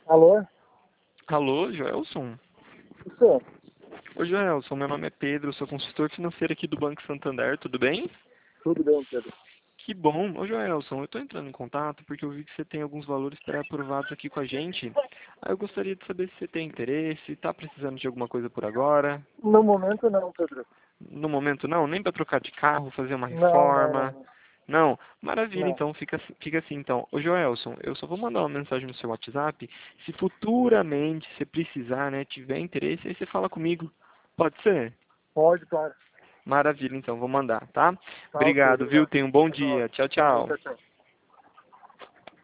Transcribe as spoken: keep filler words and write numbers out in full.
Alô? Alô, Joelson? Isso? Oi, Joelson, meu nome é Pedro, sou consultor financeiro aqui do Banco Santander, tudo bem? Tudo bem, Pedro. Que bom. Ô, Joelson, eu estou entrando em contato porque eu vi que você tem alguns valores pré-aprovados aqui com a gente. Aí eu gostaria de saber se você tem interesse, está precisando de alguma coisa por agora. No momento não, Pedro. No momento não, nem para trocar de carro, fazer uma Não, não, reforma. não. Não? Maravilha, Não. então fica, assim- fica assim então. Ô Joelson, eu só vou mandar uma mensagem no seu WhatsApp. Se futuramente você precisar, né, tiver interesse, aí você fala comigo. Pode ser? Pode, claro. Maravilha, então, vou mandar, tá? Tá, ok, Obrigado, viu? obrigado. Tenha um bom Até logo. dia. Tchau, Valeu, tchau. tchau, tchau.